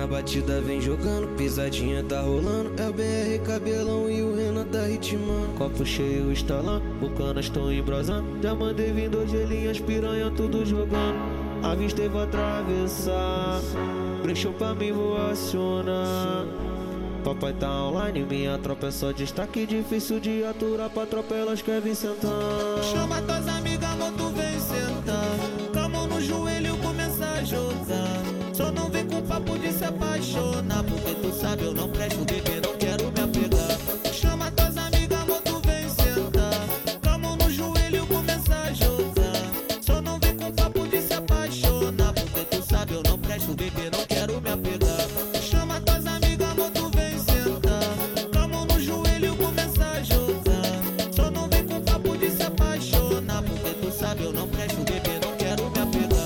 A batida vem jogando, pisadinha tá rolando. É o BR Cabelão e o Renan tá ritmando. Copo cheio estalando, bucanas tão embrasando. Já mandei vir 2 gelinhas, piranha tudo jogando. Avistei, vou atravessar, brechou pra mim, vou acionar. Papai tá online, minha tropa é só destaque. Difícil de aturar pra tropa, elas querem sentar. Chama tuas amigas, amor, tu vem sentar. Com a mão no joelho, começa a jogar. Só não vem com papo de se apaixonar, porque tu sabe eu não presto, bebê, não quero me apegar. Chama tuas amigas, amor, tu vem sentar. Com a mão no joelho, começa a jogar. Só não vem com papo de se apaixonar, porque tu sabe eu não presto, bebê, não quero me apegar. Chama tuas amigas, amor, tu vem sentar. Com a mão no joelho, começa a jogar. Só não vem com papo de se apaixonar, porque tu sabe eu não presto, bebê, não quero me apegar.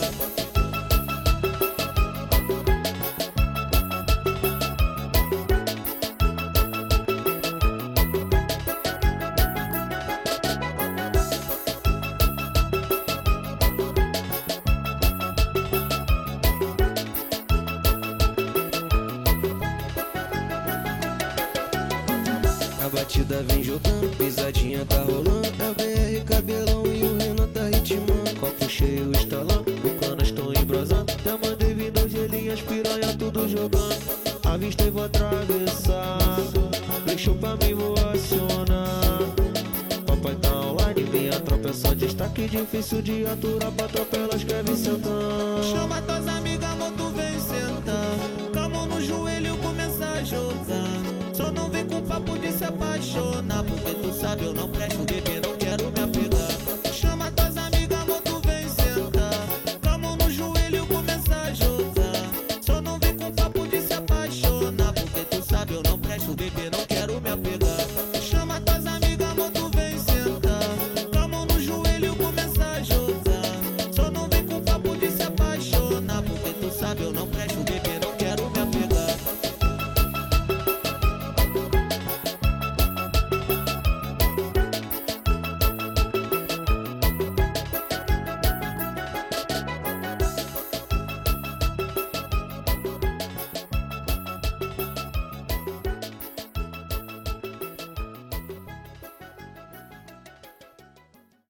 A batida vem jogando, pisadinha tá rolando. É o BR Cabelão e o Renan tá ritmando. Copo cheio estalando, bucanas tão embrasando. Já mandei vir 2 gelinhas, piranha tudo jogando. Avistei, vou atravessar, brechou pra mim, vou acionar. Papai tá online, minha tropa é só destaque. Difícil de aturar pra tropa, elas querem sentar. Chama tuas amigas, amor, tu vem sentar. Com a mão no joelho, começa a jogar. Só não vem com papo de se apaixonar, porque tu sabe eu não presto, bebê, não quero me apegar. Chama tuas amigas, amor, tu vem sentar. Com a mão no joelho, começa a jogar. Só não vem com papo de se apaixonar, porque tu sabe eu não presto, bebê, não quero me apegar. Chama tuas amigas, amor, tu vem sentar. Com a mão no joelho, começa a jogar. Só não vem com papo de se apaixonar, porque tu sabe eu não presto.